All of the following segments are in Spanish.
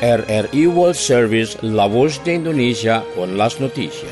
RRI World Service, La Voz de Indonesia, con las noticias.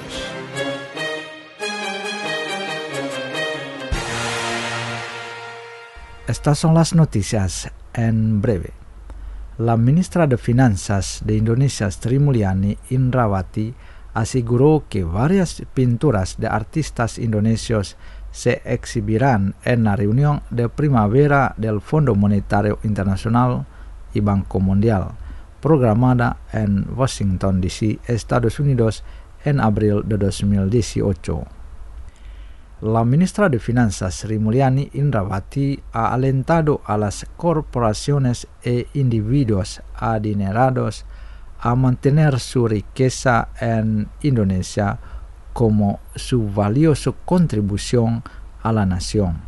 Estas son las noticias en breve. La ministra de Finanzas de Indonesia, Sri Mulyani Indrawati, aseguró que varias pinturas de artistas indonesios se exhibirán en la reunión de primavera del Fondo Monetario Internacional y Banco Mundial, programada en Washington, D.C., Estados Unidos, en abril de 2018. La ministra de Finanzas, Sri Mulyani Indrawati, ha alentado a las corporaciones e individuos adinerados a mantener su riqueza en Indonesia como su valiosa contribución a la nación.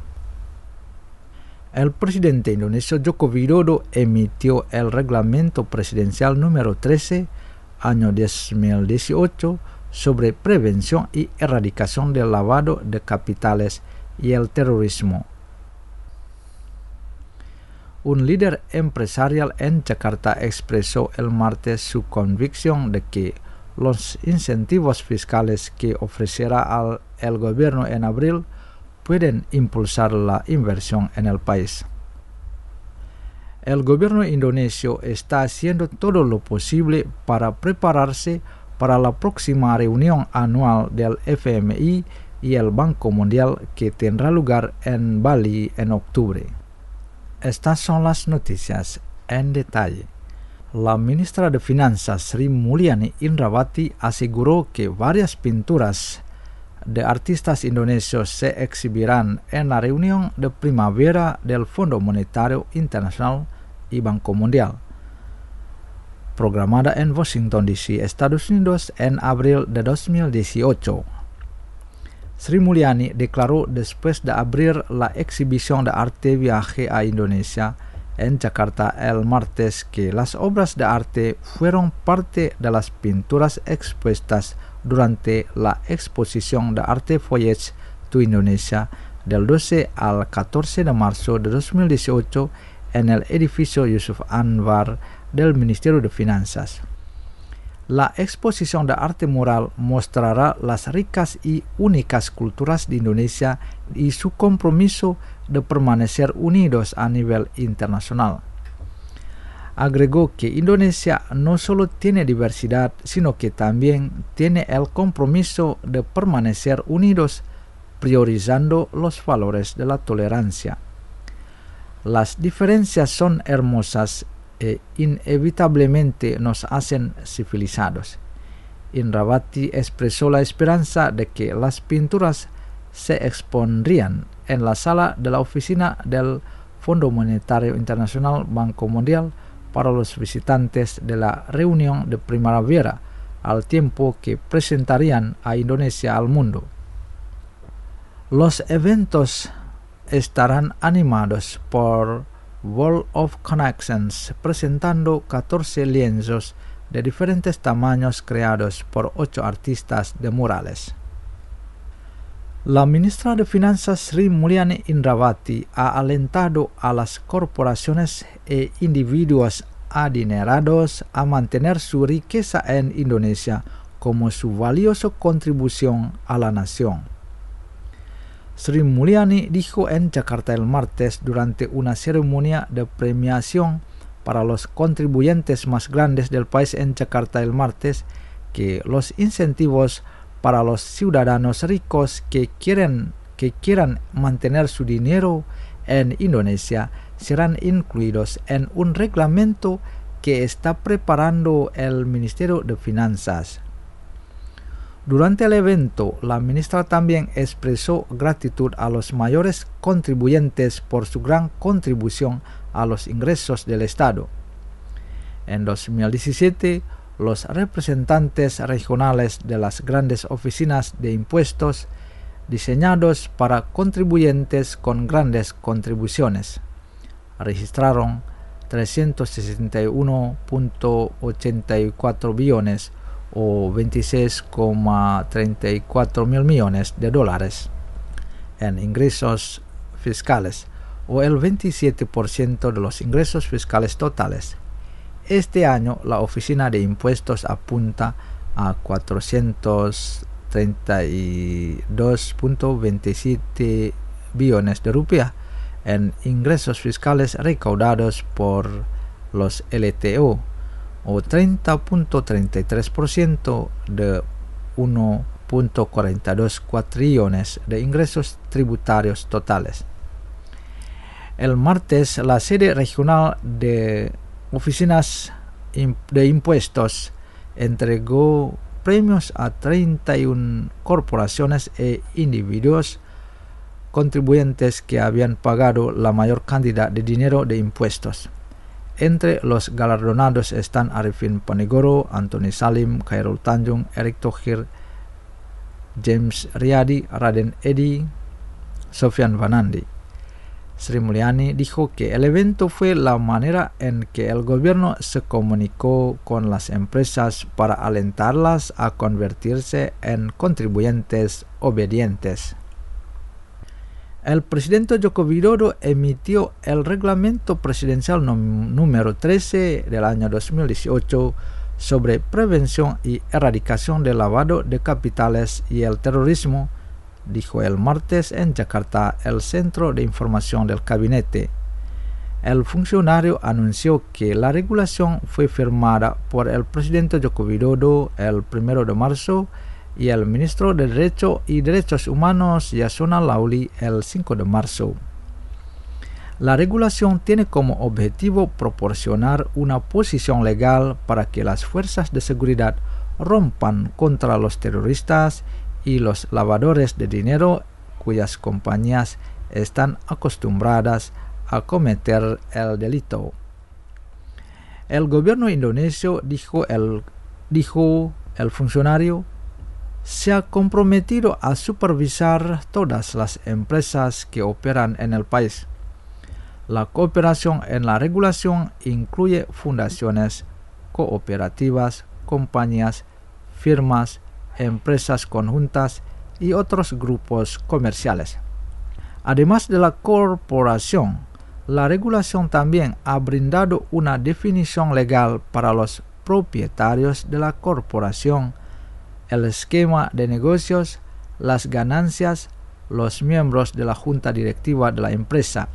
El presidente indonesio Joko Widodo emitió el reglamento presidencial número 13, año 2018, sobre prevención y erradicación del lavado de capitales y el terrorismo. Un líder empresarial en Jakarta expresó el martes su convicción de que los incentivos fiscales que ofrecerá el gobierno en abril pueden impulsar la inversión en el país. El gobierno indonesio está haciendo todo lo posible para prepararse para la próxima reunión anual del FMI y el Banco Mundial que tendrá lugar en Bali en octubre. Estas son las noticias en detalle. La ministra de Finanzas, Sri Mulyani Indrawati, aseguró que varias pinturas de artistas indonesios se exhibirán en la reunión de primavera del Fondo Monetario Internacional y Banco Mundial, programada en Washington, D.C., Estados Unidos, en abril de 2018. Sri Mulyani declaró después de abrir la exhibición de arte Viaje a Indonesia en Jakarta el martes que las obras de arte fueron parte de las pinturas expuestas durante la exposición de arte Voyage to Indonesia del 12 al 14 de marzo de 2018 en el edificio Yusuf Anwar del Ministerio de Finanzas. La exposición de arte mural mostrará las ricas y únicas culturas de Indonesia y su compromiso de permanecer unidos a nivel internacional. Agregó que Indonesia no solo tiene diversidad, sino que también tiene el compromiso de permanecer unidos, priorizando los valores de la tolerancia. Las diferencias son hermosas e inevitablemente nos hacen civilizados. Indrawati expresó la esperanza de que las pinturas se expondrían en la sala de la oficina del Fondo Monetario Internacional Banco Mundial para los visitantes de la reunión de primavera, al tiempo que presentarían a Indonesia al mundo. Los eventos estarán animados por World of Connections, presentando 14 lienzos de diferentes tamaños creados por 8 artistas de murales. La ministra de Finanzas, Sri Mulyani Indrawati, ha alentado a las corporaciones e individuos adinerados a mantener su riqueza en Indonesia como su valiosa contribución a la nación. Sri Mulyani dijo en Jakarta el martes durante una ceremonia de premiación para los contribuyentes más grandes del país en Jakarta el martes que los incentivos para los ciudadanos ricos que quieran mantener su dinero en Indonesia serán incluidos en un reglamento que está preparando el Ministerio de Finanzas. Durante el evento, la ministra también expresó gratitud a los mayores contribuyentes por su gran contribución a los ingresos del Estado. En 2017, los representantes regionales de las grandes oficinas de impuestos diseñados para contribuyentes con grandes contribuciones registraron 361.84 billones o 26,34 mil millones de dólares en ingresos fiscales, o el 27% de los ingresos fiscales totales. este año la Oficina de Impuestos apunta a 432.27 billones de rupiah en ingresos fiscales recaudados por los LTO, o 30.33% de 1.42 cuatrillones de ingresos tributarios totales. El martes, la sede regional de oficinas de impuestos entregó premios a 31 corporaciones e individuos contribuyentes que habían pagado la mayor cantidad de dinero de impuestos. Entre los galardonados están Arifin Panigoro, Antoni Salim, Khairul Tanjung, Erick Thohir, James Riyadi, Raden Edi, Sofyan Vanandi. Sri Mulyani dijo que el evento fue la manera en que el gobierno se comunicó con las empresas para alentarlas a convertirse en contribuyentes obedientes. El presidente Joko Widodo emitió el reglamento presidencial número 13 del año 2018 sobre prevención y erradicación del lavado de capitales y el terrorismo, dijo el martes en Jakarta el Centro de Información del Gabinete. El funcionario anunció que la regulación fue firmada por el presidente Joko Widodo el 1 de marzo y el ministro de Derecho y Derechos Humanos Yasona Lawli el 5 de marzo. La regulación tiene como objetivo proporcionar una posición legal para que las fuerzas de seguridad rompan contra los terroristas y los lavadores de dinero cuyas compañías están acostumbradas a cometer el delito. El gobierno indonesio, dijo el funcionario, se ha comprometido a supervisar todas las empresas que operan en el país. La cooperación en la regulación incluye fundaciones, cooperativas, compañías, firmas, empresas conjuntas y otros grupos comerciales. Además de la corporación, la regulación también ha brindado una definición legal para los propietarios de la corporación, el esquema de negocios, las ganancias, los miembros de la junta directiva de la empresa.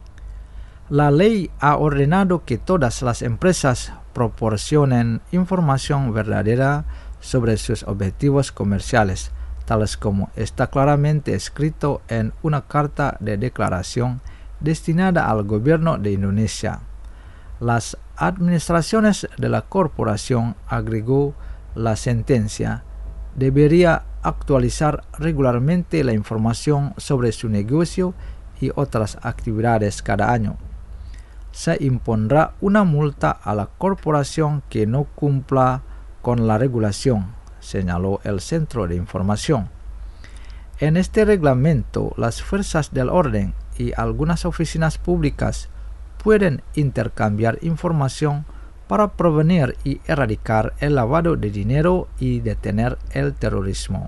La ley ha ordenado que todas las empresas proporcionen información verdadera sobre sus objetivos comerciales, tales como está claramente escrito en una carta de declaración destinada al gobierno de Indonesia. Las administraciones de la corporación, agregó la sentencia, debería actualizar regularmente la información sobre su negocio y otras actividades cada año. Se impondrá una multa a la corporación que no cumpla con la regulación, señaló el Centro de Información. En este reglamento, las fuerzas del orden y algunas oficinas públicas pueden intercambiar información para prevenir y erradicar el lavado de dinero y detener el terrorismo.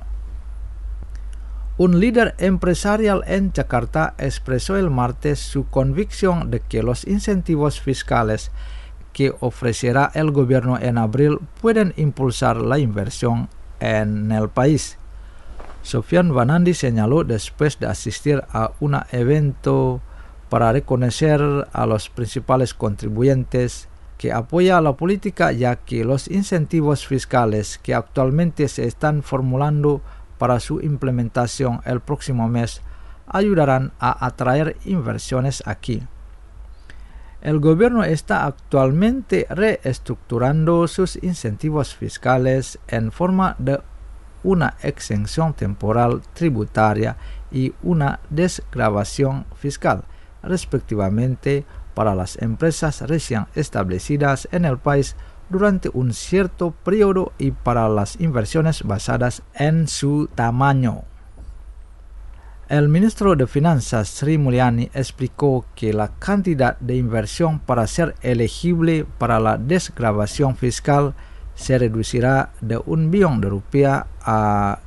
Un líder empresarial en Jakarta expresó el martes su convicción de que los incentivos fiscales que ofrecerá el gobierno en abril pueden impulsar la inversión en el país. Sofyan Vanandi señaló después de asistir a un evento para reconocer a los principales contribuyentes que apoya la política, ya que los incentivos fiscales que actualmente se están formulando para su implementación el próximo mes ayudarán a atraer inversiones aquí. El gobierno está actualmente reestructurando sus incentivos fiscales en forma de una exención temporal tributaria y una desgravación fiscal, respectivamente, para las empresas recién establecidas en el país durante un cierto periodo y para las inversiones basadas en su tamaño. El ministro de Finanzas, Sri Mulyani, explicó que la cantidad de inversión para ser elegible para la desgravación fiscal se reducirá de 1 billón de rupiah a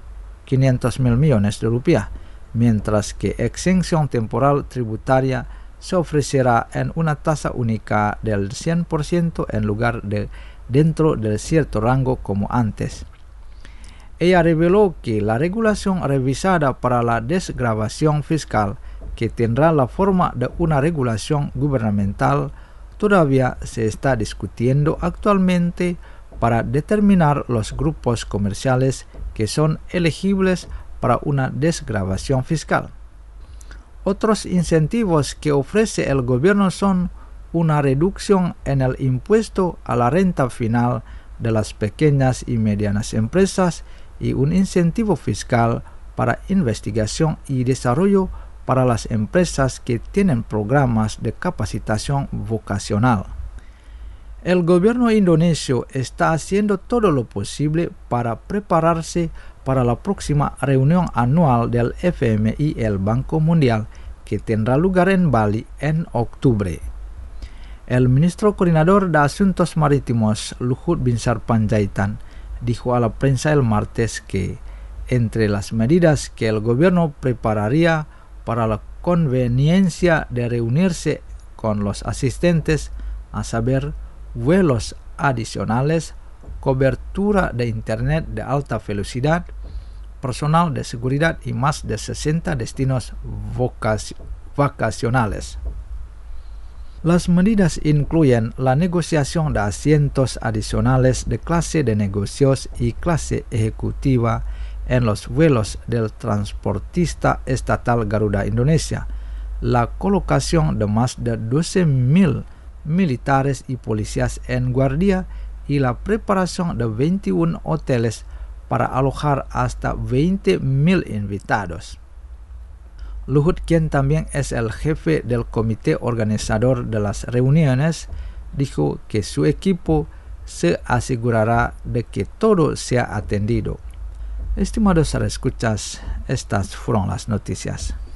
500.000 millones de rupiah, mientras que exención temporal tributaria se ofrecerá en una tasa única del 100% en lugar de dentro de cierto rango como antes. Ella reveló que la regulación revisada para la desgravación fiscal, que tendrá la forma de una regulación gubernamental, todavía se está discutiendo actualmente para determinar los grupos comerciales que son elegibles para una desgravación fiscal. Otros incentivos que ofrece el gobierno son una reducción en el impuesto a la renta final de las pequeñas y medianas empresas y un incentivo fiscal para investigación y desarrollo para las empresas que tienen programas de capacitación vocacional. El gobierno indonesio está haciendo todo lo posible para prepararse para la próxima reunión anual del FMI y el Banco Mundial, que tendrá lugar en Bali en octubre. El ministro coordinador de Asuntos Marítimos, Luhut Binsar Panjaitan, dijo a la prensa el martes que, entre las medidas que el gobierno prepararía para la conveniencia de reunirse con los asistentes, a saber, vuelos adicionales, cobertura de Internet de alta velocidad, personal de seguridad y más de 60 destinos vacacionales. Las medidas incluyen la negociación de asientos adicionales de clase de negocios y clase ejecutiva en los vuelos del transportista estatal Garuda Indonesia, la colocación de más de 12.000 militares y policías en guardia y la preparación de 21 hoteles para alojar hasta 20.000 invitados. Luhut, quien también es el jefe del comité organizador de las reuniones, dijo que su equipo se asegurará de que todo sea atendido. Estimados escuchas, estas fueron las noticias.